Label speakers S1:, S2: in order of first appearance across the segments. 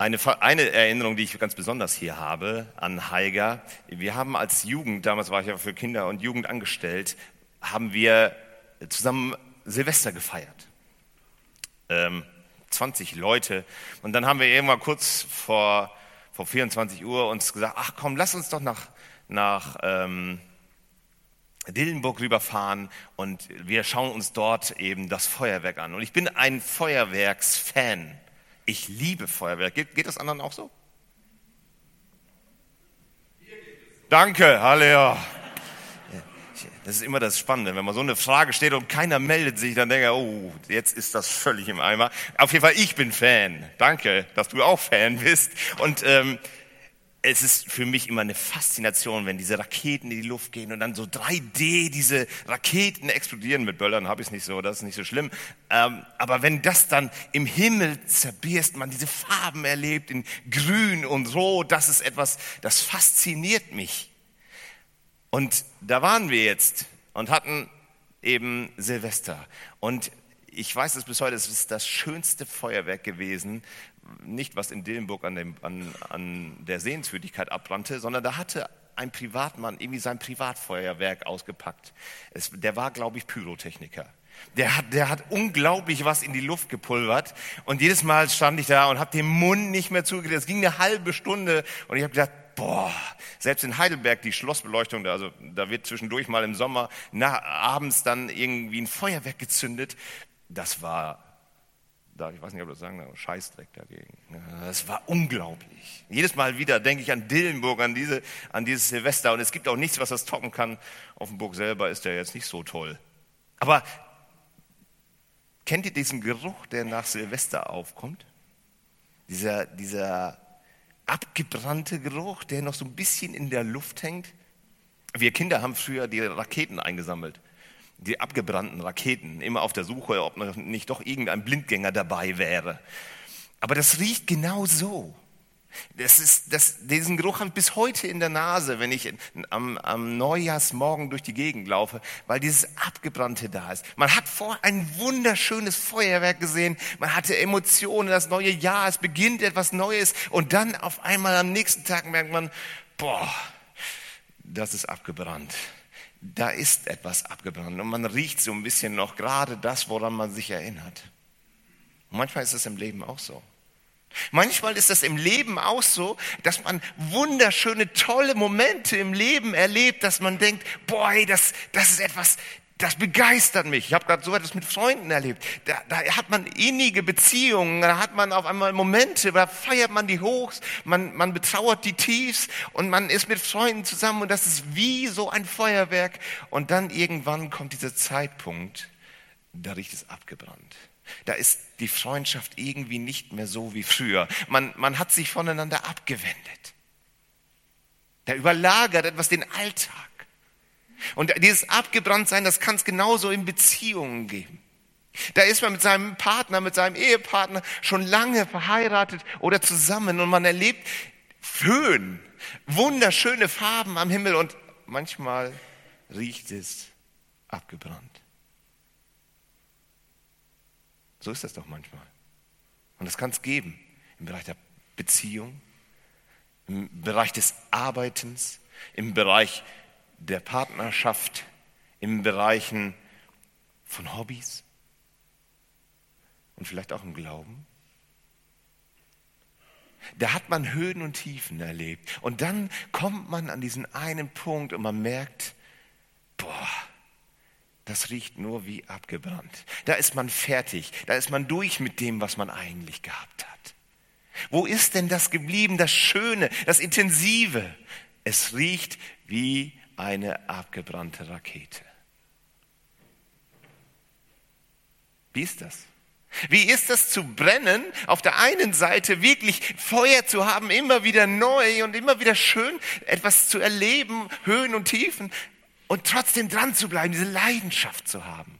S1: Eine Erinnerung, die ich ganz besonders hier habe an Haiger. Wir haben als Jugend, damals war ich ja für Kinder und Jugend angestellt, haben wir zusammen Silvester gefeiert. 20 Leute. Und dann haben wir irgendwann kurz vor 24 Uhr uns gesagt, ach komm, lass uns doch nach Dillenburg rüberfahren und wir schauen uns dort eben das Feuerwerk an. Und ich bin ein Feuerwerksfan. Ich liebe Feuerwerk. Geht das anderen auch so? Danke, Halleluja. Das ist immer das Spannende, wenn man so eine Frage steht und keiner meldet sich, dann denke ich, oh, jetzt ist das völlig im Eimer. Auf jeden Fall, ich bin Fan. Danke, dass du auch Fan bist. Und es ist für mich immer eine Faszination, wenn diese Raketen in die Luft gehen und dann so 3D, diese Raketen explodieren. Mit Böllern habe ich es nicht so, das ist nicht so schlimm. Aber wenn das dann im Himmel zerberst, man diese Farben erlebt, in Grün und Rot, das ist etwas, das fasziniert mich. Und da waren wir jetzt und hatten eben Silvester. Und ich weiß es bis heute, es ist das schönste Feuerwerk gewesen. Nicht, was in Dillenburg an der Sehenswürdigkeit abbrannte, sondern da hatte ein Privatmann irgendwie sein Privatfeuerwerk ausgepackt. Der war, glaube ich, Pyrotechniker. Der hat unglaublich was in die Luft gepulvert. Und jedes Mal stand ich da und habe den Mund nicht mehr zugedreht. Es ging eine halbe Stunde und ich habe gedacht, boah, selbst in Heidelberg die Schlossbeleuchtung, da wird zwischendurch mal im Sommer abends dann irgendwie ein Feuerwerk gezündet. Das war, ich weiß nicht, ob ich das sagen darf, Scheißdreck dagegen. Das war unglaublich. Jedes Mal wieder denke ich an Dillenburg, an dieses Silvester. Und es gibt auch nichts, was das toppen kann. Offenburg selber ist ja jetzt nicht so toll. Aber kennt ihr diesen Geruch, der nach Silvester aufkommt? Dieser abgebrannte Geruch, der noch so ein bisschen in der Luft hängt. Wir Kinder haben früher die Raketen eingesammelt, die abgebrannten Raketen, immer auf der Suche, ob nicht doch irgendein Blindgänger dabei wäre. Aber das riecht genau so. Diesen Geruch habe ich bis heute in der Nase, wenn ich am Neujahrsmorgen durch die Gegend laufe, weil dieses Abgebrannte da ist. Man hat vorher ein wunderschönes Feuerwerk gesehen, man hatte Emotionen, das neue Jahr, es beginnt etwas Neues und dann auf einmal am nächsten Tag merkt man, boah, das ist abgebrannt. Da ist etwas abgebrannt und man riecht so ein bisschen noch gerade das, woran man sich erinnert. Und manchmal ist es im Leben auch so. Manchmal ist es im Leben auch so, dass man wunderschöne, tolle Momente im Leben erlebt, dass man denkt, boah, hey, das ist etwas, das begeistert mich. Ich habe gerade so etwas mit Freunden erlebt. Da hat man innige Beziehungen, da hat man auf einmal Momente, da feiert man die Hochs, man betrauert die Tiefs und man ist mit Freunden zusammen und das ist wie so ein Feuerwerk. Und dann irgendwann kommt dieser Zeitpunkt, da riecht es abgebrannt. Da ist die Freundschaft irgendwie nicht mehr so wie früher. Man hat sich voneinander abgewendet. Da überlagert etwas den Alltag. Und dieses Abgebranntsein, das kann es genauso in Beziehungen geben. Da ist man mit seinem Partner, mit seinem Ehepartner schon lange verheiratet oder zusammen und man erlebt Föhn, wunderschöne Farben am Himmel und manchmal riecht es abgebrannt. So ist das doch manchmal. Und das kann es geben im Bereich der Beziehung, im Bereich des Arbeitens, im Bereich der Partnerschaft, in Bereichen von Hobbys und vielleicht auch im Glauben. Da hat man Höhen und Tiefen erlebt. Und dann kommt man an diesen einen Punkt und man merkt, boah, das riecht nur wie abgebrannt. Da ist man fertig. Da ist man durch mit dem, was man eigentlich gehabt hat. Wo ist denn das geblieben, das Schöne, das Intensive? Es riecht wie eine abgebrannte Rakete. Wie ist das? Wie ist das zu brennen, auf der einen Seite wirklich Feuer zu haben, immer wieder neu und immer wieder schön, etwas zu erleben, Höhen und Tiefen, und trotzdem dran zu bleiben, diese Leidenschaft zu haben.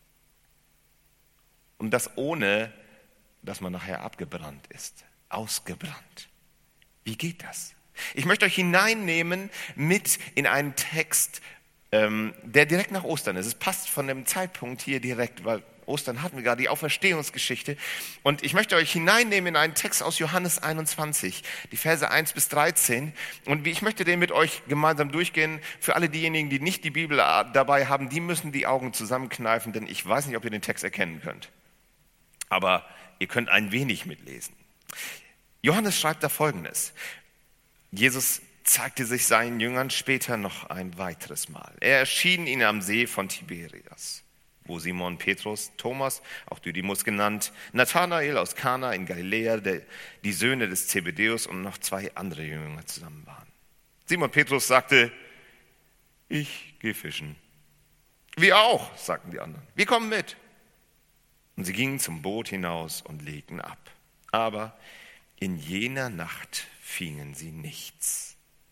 S1: Und das ohne, dass man nachher abgebrannt ist, ausgebrannt. Wie geht das? Ich möchte euch hineinnehmen mit in einen Text, der direkt nach Ostern ist. Es passt von dem Zeitpunkt hier direkt, weil Ostern hatten wir gerade die Auferstehungsgeschichte. Und ich möchte euch hineinnehmen in einen Text aus Johannes 21, die Verse 1 bis 13. Und ich möchte den mit euch gemeinsam durchgehen. Für alle diejenigen, die nicht die Bibel dabei haben, die müssen die Augen zusammenkneifen, denn ich weiß nicht, ob ihr den Text erkennen könnt. Aber ihr könnt ein wenig mitlesen. Johannes schreibt da Folgendes. Jesus zeigte sich seinen Jüngern später noch ein weiteres Mal. Er erschien ihnen am See von Tiberias, wo Simon Petrus, Thomas, auch Didymus genannt, Nathanael aus Kana in Galiläa, die Söhne des Zebedäus und noch 2 andere Jünger zusammen waren. Simon Petrus sagte, ich gehe fischen. Wir auch, sagten die anderen. Wir kommen mit. Und sie gingen zum Boot hinaus und legten ab. Aber in jener Nacht fingen sie nichts.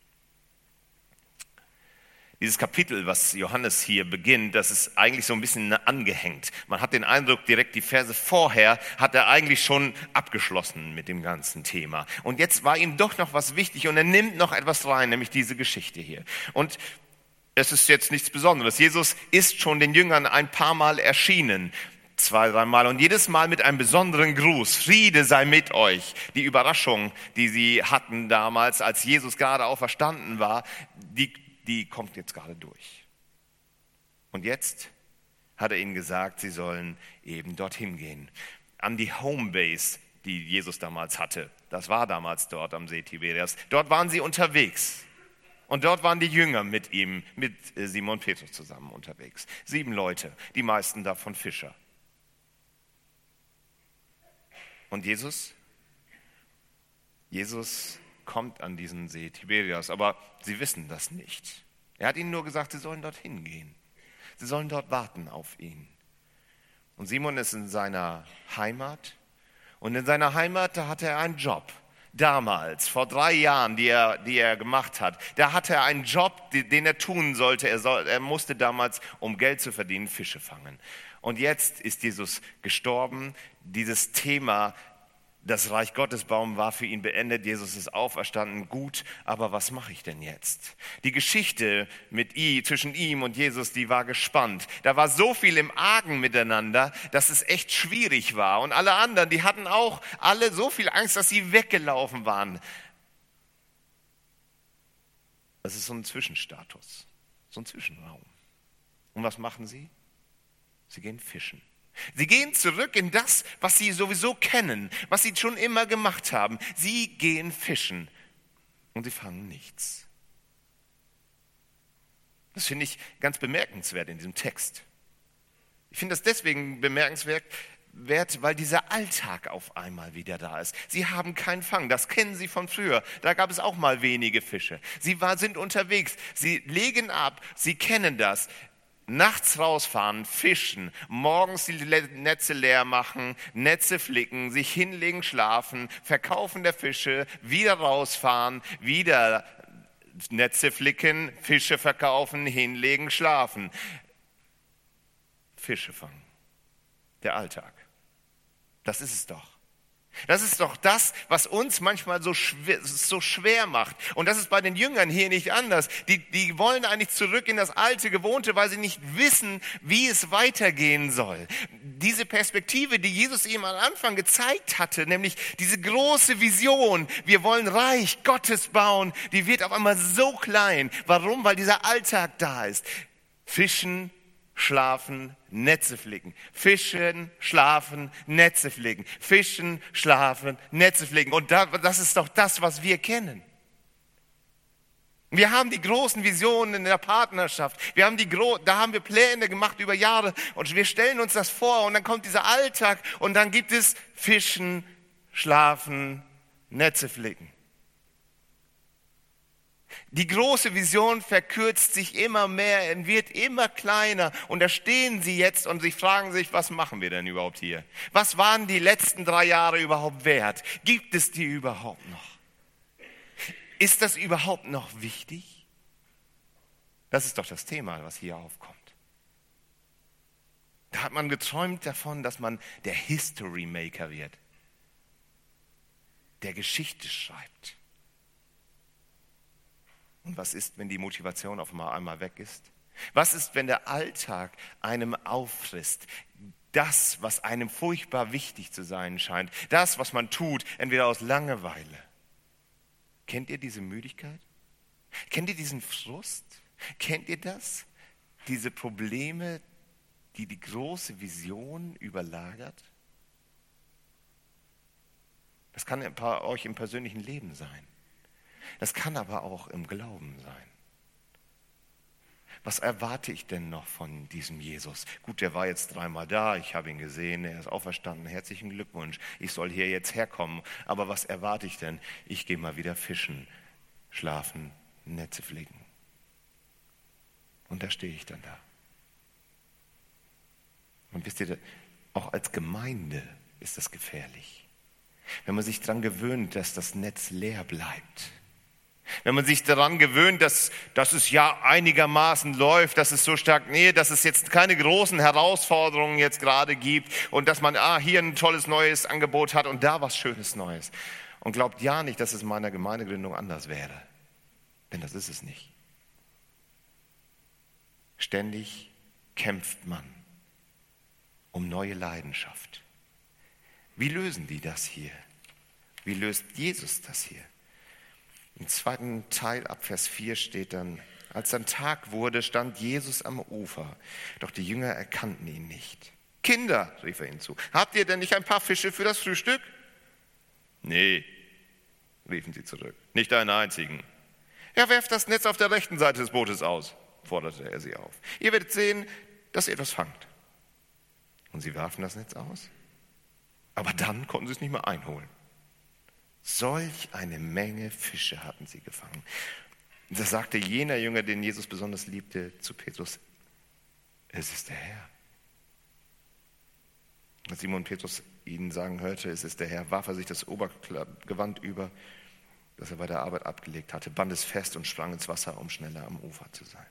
S1: Dieses Kapitel, was Johannes hier beginnt, das ist eigentlich so ein bisschen angehängt. Man hat den Eindruck, direkt die Verse vorher hat er eigentlich schon abgeschlossen mit dem ganzen Thema. Und jetzt war ihm doch noch was wichtig und er nimmt noch etwas rein, nämlich diese Geschichte hier. Und es ist jetzt nichts Besonderes. Jesus ist schon den Jüngern ein paar Mal erschienen. 2, 3 Mal und jedes Mal mit einem besonderen Gruß. Friede sei mit euch. Die Überraschung, die sie hatten damals, als Jesus gerade auferstanden war, die kommt jetzt gerade durch. Und jetzt hat er ihnen gesagt, sie sollen eben dorthin gehen. An die Homebase, die Jesus damals hatte. Das war damals dort am See Tiberias. Dort waren sie unterwegs. Und dort waren die Jünger mit ihm, mit Simon Petrus zusammen unterwegs. 7 Leute, die meisten davon Fischer. Und Jesus kommt an diesen See Tiberias, aber sie wissen das nicht. Er hat ihnen nur gesagt, sie sollen dorthin gehen. Sie sollen dort warten auf ihn. Und Simon ist in seiner Heimat. Und in seiner Heimat, da hatte er einen Job. Damals, vor 3 Jahren, die er gemacht hat, da hatte er einen Job, den er tun sollte. Er musste damals, um Geld zu verdienen, Fische fangen. Und jetzt ist Jesus gestorben. Dieses Thema, das Reich Gottes bauen, war für ihn beendet. Jesus ist auferstanden. Gut, aber was mache ich denn jetzt? Die Geschichte zwischen ihm und Jesus, die war gespannt. Da war so viel im Argen miteinander, dass es echt schwierig war. Und alle anderen, die hatten auch alle so viel Angst, dass sie weggelaufen waren. Das ist so ein Zwischenstatus, so ein Zwischenraum. Und was machen sie? Sie gehen fischen. Sie gehen zurück in das, was sie sowieso kennen, was sie schon immer gemacht haben. Sie gehen fischen und sie fangen nichts. Das finde ich ganz bemerkenswert in diesem Text. Ich finde das deswegen bemerkenswert, weil dieser Alltag auf einmal wieder da ist. Sie haben keinen Fang, das kennen sie von früher. Da gab es auch mal wenige Fische. Sie sind unterwegs, sie legen ab, sie kennen das. Nachts rausfahren, fischen, morgens die Netze leer machen, Netze flicken, sich hinlegen, schlafen, Verkaufen der Fische, wieder rausfahren, wieder Netze flicken, Fische verkaufen, hinlegen, schlafen. Fische fangen. Der Alltag. Das ist es doch. Das ist doch das, was uns manchmal so schwer macht. Und das ist bei den Jüngern hier nicht anders. Die wollen eigentlich zurück in das alte Gewohnte, weil sie nicht wissen, wie es weitergehen soll. Diese Perspektive, die Jesus ihm am Anfang gezeigt hatte, nämlich diese große Vision, wir wollen Reich Gottes bauen, die wird auf einmal so klein. Warum? Weil dieser Alltag da ist. Fischen, schlafen, Netze flicken. Fischen, schlafen, Netze flicken. Fischen, schlafen, Netze flicken. Und das ist doch das, was wir kennen. Wir haben die großen Visionen in der Partnerschaft. Da haben wir Pläne gemacht über Jahre und wir stellen uns das vor und dann kommt dieser Alltag und dann gibt es Fischen, schlafen, Netze flicken. Die große Vision verkürzt sich immer mehr und wird immer kleiner. Und da stehen sie jetzt und sie fragen sich, was machen wir denn überhaupt hier? Was waren die letzten 3 Jahre überhaupt wert? Gibt es die überhaupt noch? Ist das überhaupt noch wichtig? Das ist doch das Thema, was hier aufkommt. Da hat man geträumt davon, dass man der History Maker wird, der Geschichte schreibt. Und was ist, wenn die Motivation auf einmal weg ist? Was ist, wenn der Alltag einem auffrisst? das, was einem furchtbar wichtig zu sein scheint, das, was man tut, entweder aus Langeweile. Kennt ihr diese Müdigkeit? Kennt ihr diesen Frust? Kennt ihr das? Diese Probleme, die die große Vision überlagert? Das kann bei euch im persönlichen Leben sein. Das kann aber auch im Glauben sein. Was erwarte ich denn noch von diesem Jesus? Gut, der war jetzt 3-mal da, ich habe ihn gesehen, er ist auferstanden, herzlichen Glückwunsch, ich soll hier jetzt herkommen. Aber was erwarte ich denn? Ich gehe mal wieder fischen, schlafen, Netze pflegen. Und da stehe ich dann da. Und wisst ihr, auch als Gemeinde ist das gefährlich. Wenn man sich daran gewöhnt, dass das Netz leer bleibt. Wenn man sich daran gewöhnt, dass es ja einigermaßen läuft, dass es so stagniert, dass es jetzt keine großen Herausforderungen jetzt gerade gibt und dass man hier ein tolles neues Angebot hat und da was Schönes Neues. Und glaubt ja nicht, dass es in meiner Gemeindegründung anders wäre. Denn das ist es nicht. Ständig kämpft man um neue Leidenschaft. Wie lösen die das hier? Wie löst Jesus das hier? Im 2. Teil ab Vers 4 steht dann, als dann Tag wurde, stand Jesus am Ufer, doch die Jünger erkannten ihn nicht. Kinder, rief er ihnen zu, habt ihr denn nicht ein paar Fische für das Frühstück? Nee, riefen sie zurück, nicht einen einzigen. Ja, werft das Netz auf der rechten Seite des Bootes aus, forderte er sie auf. Ihr werdet sehen, dass ihr etwas fangt. Und sie warfen das Netz aus. Aber dann konnten sie es nicht mehr einholen. Solch eine Menge Fische hatten sie gefangen. Da sagte jener Jünger, den Jesus besonders liebte, zu Petrus, es ist der Herr. Als Simon Petrus ihn sagen hörte, es ist der Herr, warf er sich das Obergewand über, das er bei der Arbeit abgelegt hatte, band es fest und sprang ins Wasser, um schneller am Ufer zu sein.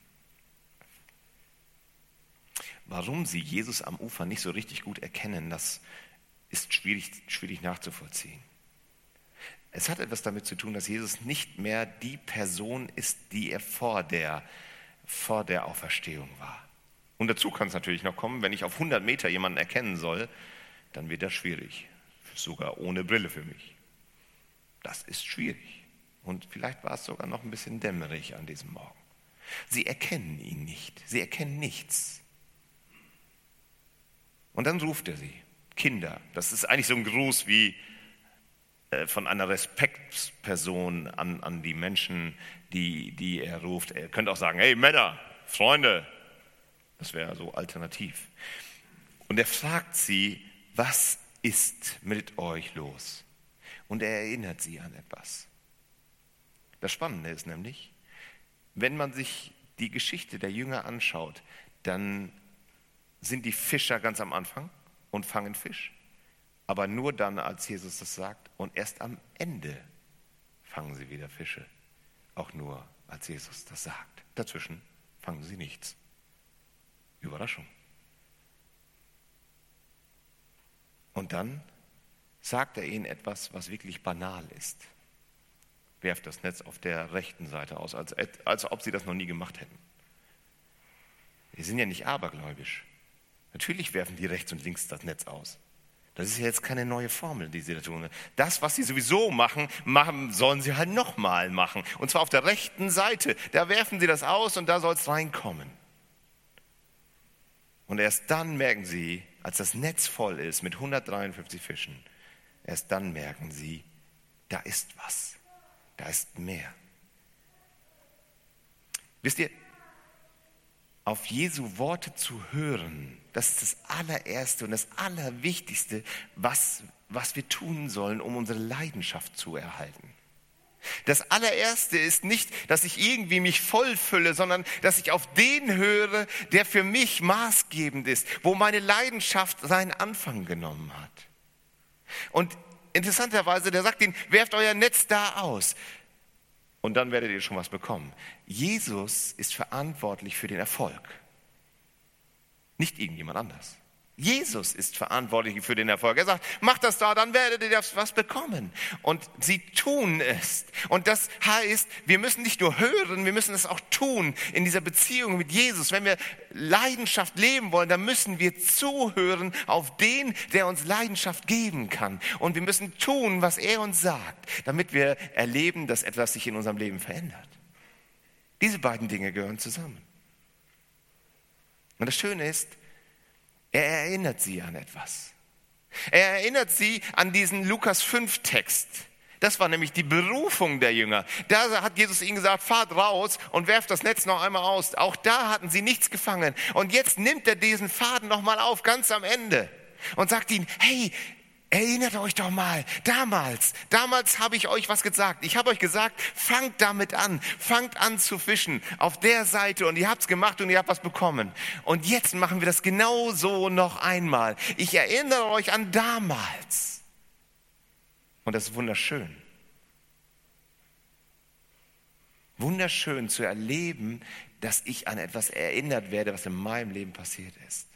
S1: Warum sie Jesus am Ufer nicht so richtig gut erkennen, das ist schwierig nachzuvollziehen. Es hat etwas damit zu tun, dass Jesus nicht mehr die Person ist, die er vor der Auferstehung war. Und dazu kann es natürlich noch kommen, wenn ich auf 100 Meter jemanden erkennen soll, dann wird das schwierig, sogar ohne Brille für mich. Das ist schwierig. Und vielleicht war es sogar noch ein bisschen dämmerig an diesem Morgen. Sie erkennen ihn nicht, sie erkennen nichts. Und dann ruft er sie, Kinder. Das ist eigentlich so ein Gruß wie von einer Respektsperson an die Menschen, die er ruft. Er könnte auch sagen, hey Männer, Freunde. Das wäre so alternativ. Und er fragt sie, was ist mit euch los? Und er erinnert sie an etwas. Das Spannende ist nämlich, wenn man sich die Geschichte der Jünger anschaut, dann sind die Fischer ganz am Anfang und fangen Fisch. Aber nur dann, als Jesus das sagt. Und erst am Ende fangen sie wieder Fische. Auch nur, als Jesus das sagt. Dazwischen fangen sie nichts. Überraschung. Und dann sagt er ihnen etwas, was wirklich banal ist. Werft das Netz auf der rechten Seite aus, als ob sie das noch nie gemacht hätten. Wir sind ja nicht abergläubisch. Natürlich werfen die rechts und links das Netz aus. Das ist ja jetzt keine neue Formel, die sie da tun. Das, was sie sowieso machen, sollen sie halt nochmal machen. Und zwar auf der rechten Seite. Da werfen sie das aus und da soll es reinkommen. Und erst dann merken sie, als das Netz voll ist mit 153 Fischen, erst dann merken sie, da ist was. Da ist mehr. Wisst ihr, auf Jesu Worte zu hören, das ist das allererste und das allerwichtigste, was wir tun sollen, um unsere Leidenschaft zu erhalten. Das allererste ist nicht, dass ich irgendwie mich vollfülle, sondern dass ich auf den höre, der für mich maßgebend ist, wo meine Leidenschaft seinen Anfang genommen hat. Und interessanterweise, der sagt ihnen, werft euer Netz da aus. Und dann werdet ihr schon was bekommen. Jesus ist verantwortlich für den Erfolg. Nicht irgendjemand anders. Jesus ist verantwortlich für den Erfolg. Er sagt, macht das da, dann werdet ihr was bekommen. Und sie tun es. Und das heißt, wir müssen nicht nur hören, wir müssen es auch tun in dieser Beziehung mit Jesus. Wenn wir Leidenschaft leben wollen, dann müssen wir zuhören auf den, der uns Leidenschaft geben kann. Und wir müssen tun, was er uns sagt, damit wir erleben, dass etwas sich in unserem Leben verändert. Diese beiden Dinge gehören zusammen. Und das Schöne ist, er erinnert sie an etwas. Er erinnert sie an diesen Lukas 5 Text. Das war nämlich die Berufung der Jünger. Da hat Jesus ihnen gesagt, fahrt raus und werft das Netz noch einmal aus. Auch da hatten sie nichts gefangen. Und jetzt nimmt er diesen Faden noch mal auf, ganz am Ende. Und sagt ihnen, hey, erinnert euch doch mal, damals habe ich euch was gesagt. Ich habe euch gesagt, fangt damit an, fangt an zu fischen auf der Seite und ihr habt es gemacht und ihr habt was bekommen. Und jetzt machen wir das genauso noch einmal. Ich erinnere euch an damals. Und das ist wunderschön. Wunderschön zu erleben, dass ich an etwas erinnert werde, was in meinem Leben passiert ist.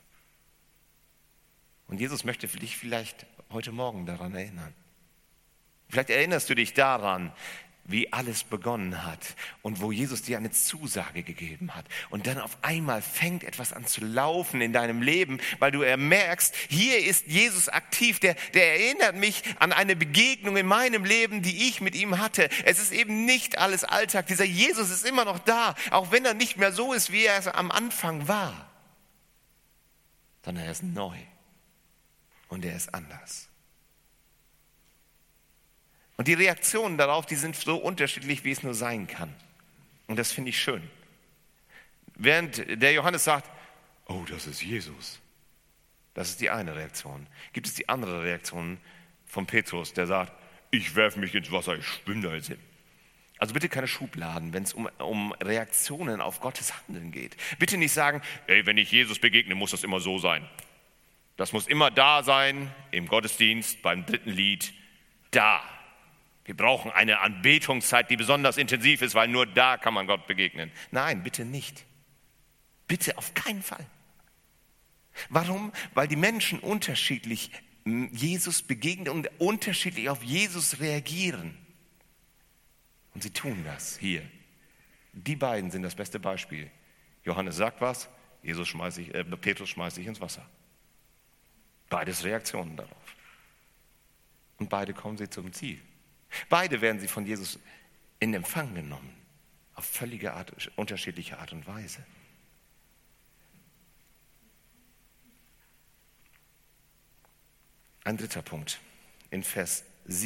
S1: Und Jesus möchte dich vielleicht heute Morgen daran erinnern. Vielleicht erinnerst du dich daran, wie alles begonnen hat und wo Jesus dir eine Zusage gegeben hat. Und dann auf einmal fängt etwas an zu laufen in deinem Leben, weil du merkst, hier ist Jesus aktiv, der erinnert mich an eine Begegnung in meinem Leben, die ich mit ihm hatte. Es ist eben nicht alles Alltag. Dieser Jesus ist immer noch da, auch wenn er nicht mehr so ist, wie er es am Anfang war, sondern er ist neu. Und er ist anders. Und die Reaktionen darauf, die sind so unterschiedlich, wie es nur sein kann. Und das finde ich schön. Während der Johannes sagt, oh, das ist Jesus. Das ist die eine Reaktion. Gibt es die andere Reaktion von Petrus, der sagt, ich werfe mich ins Wasser, ich schwimme da jetzt hin. Also bitte keine Schubladen, wenn es um Reaktionen auf Gottes Handeln geht. Bitte nicht sagen, ey, wenn ich Jesus begegne, muss das immer so sein. Das muss immer da sein, im Gottesdienst, beim dritten Lied, da. Wir brauchen eine Anbetungszeit, die besonders intensiv ist, weil nur da kann man Gott begegnen. Nein, bitte nicht. Bitte auf keinen Fall. Warum? Weil die Menschen unterschiedlich Jesus begegnen und unterschiedlich auf Jesus reagieren. Und sie tun das hier. Die beiden sind das beste Beispiel. Johannes sagt was, Petrus schmeißt sich ins Wasser. Beides Reaktionen darauf. Und beide kommen sie zum Ziel. Beide werden sie von Jesus in Empfang genommen. Auf völlige unterschiedliche Art und Weise. Ein dritter Punkt. In Vers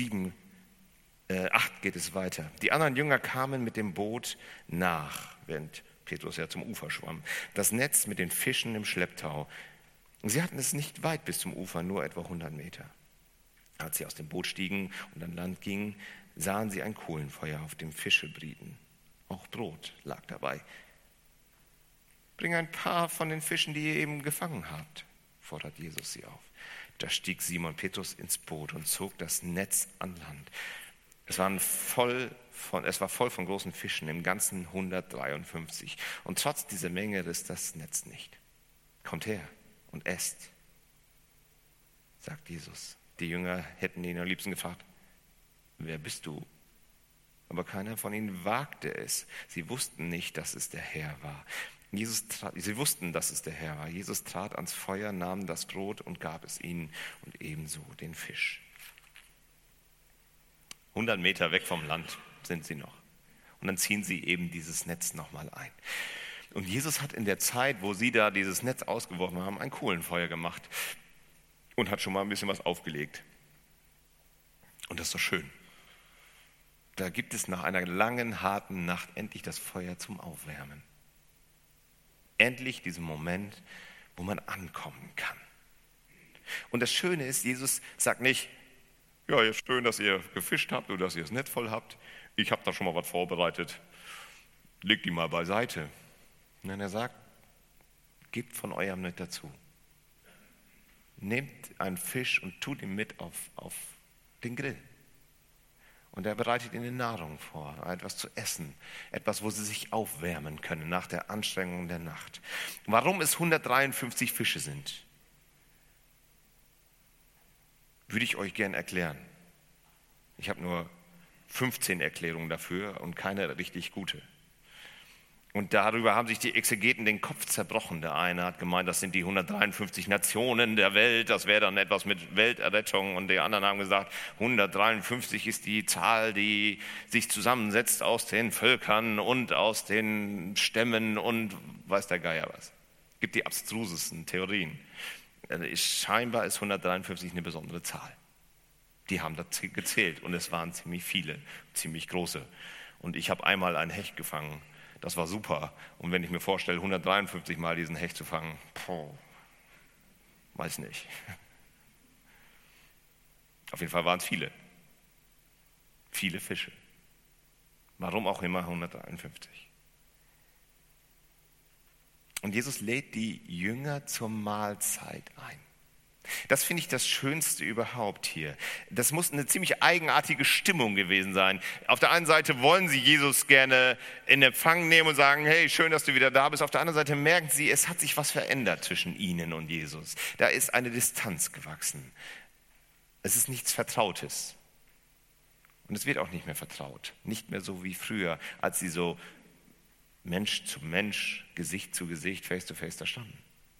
S1: 8 geht es weiter. Die anderen Jünger kamen mit dem Boot nach, während Petrus ja zum Ufer schwamm. Das Netz mit den Fischen im Schlepptau. Sie hatten es nicht weit bis zum Ufer, nur etwa 100 Meter. Als sie aus dem Boot stiegen und an Land gingen, sahen sie ein Kohlenfeuer, auf dem Fische brieten. Auch Brot lag dabei. Bring ein paar von den Fischen, die ihr eben gefangen habt, fordert Jesus sie auf. Da stieg Simon Petrus ins Boot und zog das Netz an Land. Es war voll von großen Fischen, im Ganzen 153. Und trotz dieser Menge riss das Netz nicht. Kommt her und esst, sagt Jesus. Die Jünger hätten ihn am liebsten gefragt, wer bist du? Aber keiner von ihnen wagte es. Sie wussten nicht, dass es der Herr war. Sie wussten, dass es der Herr war. Jesus trat ans Feuer, nahm das Brot und gab es ihnen und ebenso den Fisch. 100 Meter weg vom Land sind sie noch. Und dann ziehen sie eben dieses Netz nochmal ein. Und Jesus hat in der Zeit, wo sie da dieses Netz ausgeworfen haben, ein Kohlenfeuer gemacht und hat schon mal ein bisschen was aufgelegt. Und das ist doch schön. Da gibt es nach einer langen, harten Nacht endlich das Feuer zum Aufwärmen. Endlich diesen Moment, wo man ankommen kann. Und das Schöne ist, Jesus sagt nicht, ja, ist schön, dass ihr gefischt habt oder dass ihr das Netz voll habt. Ich habe da schon mal was vorbereitet. Legt die mal beiseite. Nein, er sagt, gebt von eurem Netz dazu. Nehmt einen Fisch und tut ihn mit auf den Grill. Und er bereitet ihnen Nahrung vor, etwas zu essen, etwas, wo sie sich aufwärmen können nach der Anstrengung der Nacht. Warum es 153 Fische sind? Würde ich euch gern erklären. Ich habe nur 15 Erklärungen dafür und keine richtig gute. Und darüber haben sich die Exegeten den Kopf zerbrochen. Der eine hat gemeint, das sind die 153 Nationen der Welt, das wäre dann etwas mit Welterrettung. Und die anderen haben gesagt, 153 ist die Zahl, die sich zusammensetzt aus den Völkern und aus den Stämmen und weiß der Geier was. Es gibt die abstrusesten Theorien. Scheinbar ist 153 eine besondere Zahl. Die haben das gezählt und es waren ziemlich viele, ziemlich große. Und ich habe einmal einen Hecht gefangen. Das war super. Und wenn ich mir vorstelle, 153 Mal diesen Hecht zu fangen, weiß nicht. Auf jeden Fall waren es viele. Viele Fische. Warum auch immer 153. Und Jesus lädt die Jünger zur Mahlzeit ein. Das finde ich das Schönste überhaupt hier. Das muss eine ziemlich eigenartige Stimmung gewesen sein. Auf der einen Seite wollen sie Jesus gerne in Empfang nehmen und sagen, hey, schön, dass du wieder da bist. Auf der anderen Seite merken sie, es hat sich was verändert zwischen ihnen und Jesus. Da ist eine Distanz gewachsen. Es ist nichts Vertrautes. Und es wird auch nicht mehr vertraut. Nicht mehr so wie früher, als sie so Mensch zu Mensch, Gesicht zu Gesicht, face to face da standen.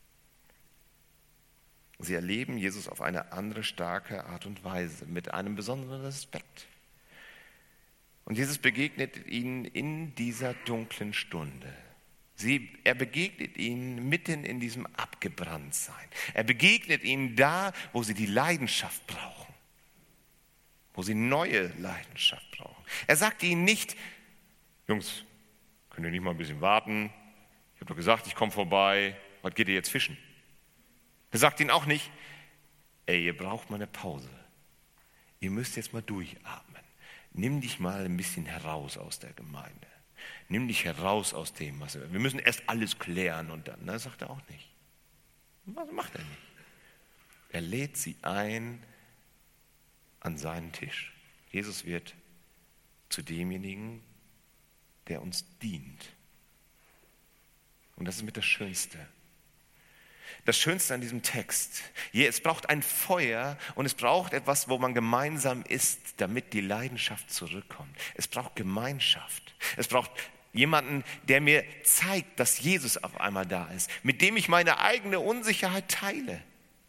S1: Sie erleben Jesus auf eine andere, starke Art und Weise, mit einem besonderen Respekt. Und Jesus begegnet ihnen in dieser dunklen Stunde. Er begegnet ihnen mitten in diesem Abgebranntsein. Er begegnet ihnen da, wo sie die Leidenschaft brauchen. Wo sie neue Leidenschaft brauchen. Er sagt ihnen nicht, Jungs, könnt ihr nicht mal ein bisschen warten? Ich habe doch gesagt, ich komme vorbei. Was geht ihr jetzt fischen? Er sagt ihnen auch nicht, ey, ihr braucht mal eine Pause. Ihr müsst jetzt mal durchatmen. Nimm dich mal ein bisschen heraus aus der Gemeinde. Nimm dich heraus aus dem, was wir müssen erst alles klären und dann. Das sagt er auch nicht. Was macht er nicht? Er lädt sie ein an seinen Tisch. Jesus wird zu demjenigen, der uns dient. Und das ist mit das Schönste. Das Schönste an diesem Text. Es braucht ein Feuer und es braucht etwas, wo man gemeinsam ist, damit die Leidenschaft zurückkommt. Es braucht Gemeinschaft. Es braucht jemanden, der mir zeigt, dass Jesus auf einmal da ist, mit dem ich meine eigene Unsicherheit teile.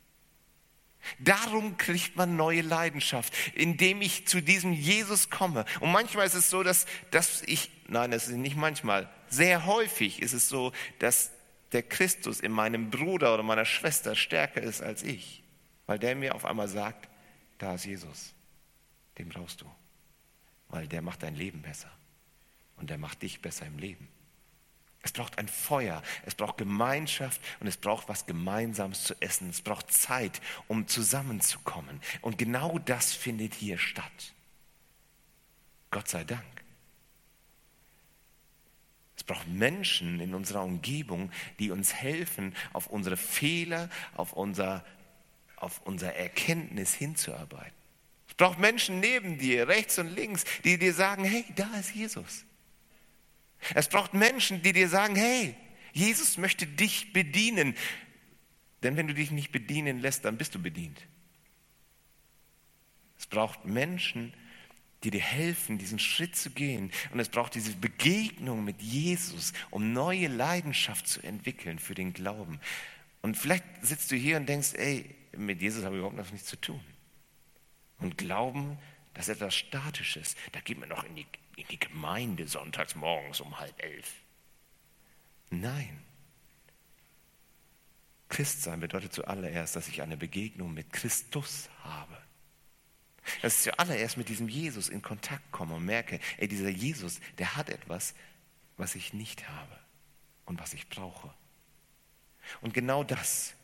S1: Darum kriegt man neue Leidenschaft, indem ich zu diesem Jesus komme. Und manchmal ist es so, es ist nicht manchmal, sehr häufig ist es so, dass der Christus in meinem Bruder oder meiner Schwester stärker ist als ich, weil der mir auf einmal sagt, da ist Jesus, den brauchst du, weil der macht dein Leben besser und der macht dich besser im Leben. Es braucht ein Feuer, es braucht Gemeinschaft und es braucht was Gemeinsames zu essen. Es braucht Zeit, um zusammenzukommen. Und genau das findet hier statt. Gott sei Dank. Es braucht Menschen in unserer Umgebung, die uns helfen, auf unsere Fehler, auf unser Erkenntnis hinzuarbeiten. Es braucht Menschen neben dir, rechts und links, die dir sagen, hey, da ist Jesus. Es braucht Menschen, die dir sagen, hey, Jesus möchte dich bedienen. Denn wenn du dich nicht bedienen lässt, dann bist du bedient. Es braucht Menschen, die dir helfen, diesen Schritt zu gehen. Und es braucht diese Begegnung mit Jesus, um neue Leidenschaft zu entwickeln für den Glauben. Und vielleicht sitzt du hier und denkst, ey, mit Jesus habe ich überhaupt noch nichts zu tun. Und Glauben, das ist etwas Statisches. Da geht man noch in die Gemeinde sonntags morgens um 10:30. Nein. Christsein bedeutet zuallererst, dass ich eine Begegnung mit Christus habe. Dass ich zuallererst mit diesem Jesus in Kontakt komme und merke, ey, dieser Jesus, der hat etwas, was ich nicht habe und was ich brauche. Und genau das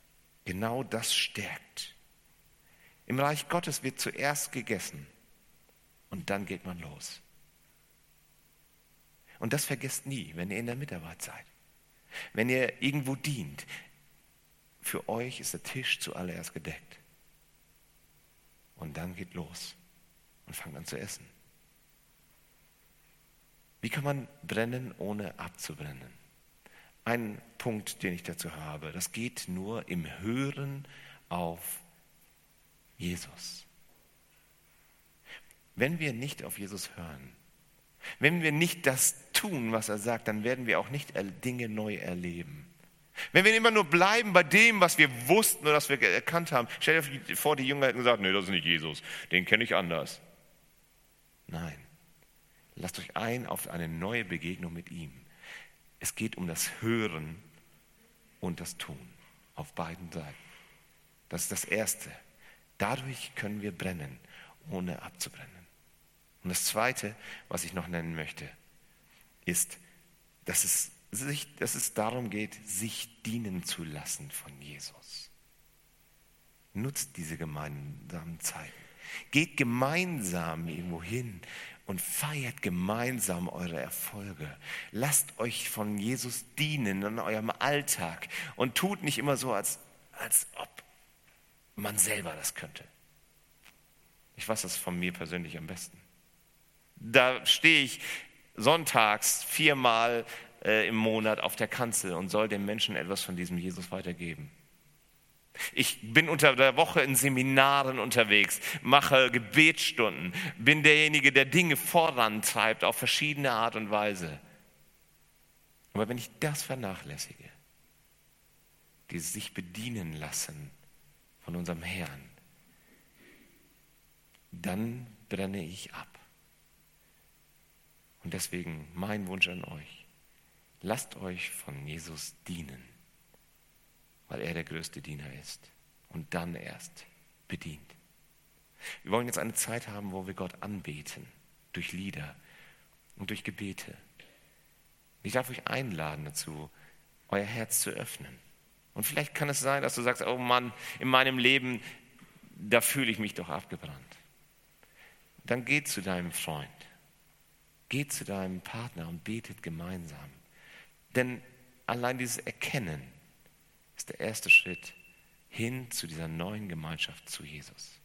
S1: stärkt. Im Reich Gottes wird zuerst gegessen und dann geht man los. Und das vergesst nie, wenn ihr in der Mitarbeit seid. Wenn ihr irgendwo dient, für euch ist der Tisch zuallererst gedeckt. Und dann geht los und fangt an zu essen. Wie kann man brennen, ohne abzubrennen? Ein Punkt, den ich dazu habe, das geht nur im Hören auf Jesus. Wenn wir nicht auf Jesus hören, wenn wir nicht das tun, was er sagt, dann werden wir auch nicht Dinge neu erleben. Wenn wir immer nur bleiben bei dem, was wir wussten oder was wir erkannt haben. Stell dir vor, die Jünger hätten gesagt, nee, das ist nicht Jesus, den kenne ich anders. Nein, lasst euch ein auf eine neue Begegnung mit ihm. Es geht um das Hören und das Tun auf beiden Seiten. Das ist das Erste. Dadurch können wir brennen, ohne abzubrennen. Und das Zweite, was ich noch nennen möchte, ist, dass es darum geht, sich dienen zu lassen von Jesus. Nutzt diese gemeinsamen Zeiten. Geht gemeinsam irgendwo hin und feiert gemeinsam eure Erfolge. Lasst euch von Jesus dienen in eurem Alltag und tut nicht immer so, als ob man selber das könnte. Ich weiß das von mir persönlich am besten. Da stehe ich sonntags 4-mal im Monat auf der Kanzel und soll den Menschen etwas von diesem Jesus weitergeben. Ich bin unter der Woche in Seminaren unterwegs, mache Gebetsstunden, bin derjenige, der Dinge vorantreibt auf verschiedene Art und Weise. Aber wenn ich das vernachlässige, dieses sich bedienen lassen von unserem Herrn, dann brenne ich ab. Und deswegen mein Wunsch an euch, lasst euch von Jesus dienen, weil er der größte Diener ist und dann erst bedient. Wir wollen jetzt eine Zeit haben, wo wir Gott anbeten, durch Lieder und durch Gebete. Ich darf euch einladen dazu, euer Herz zu öffnen. Und vielleicht kann es sein, dass du sagst, oh Mann, in meinem Leben, da fühle ich mich doch abgebrannt. Dann geht zu deinem Freund, geht zu deinem Partner und betet gemeinsam. Denn allein dieses Erkennen ist der erste Schritt hin zu dieser neuen Gemeinschaft zu Jesus.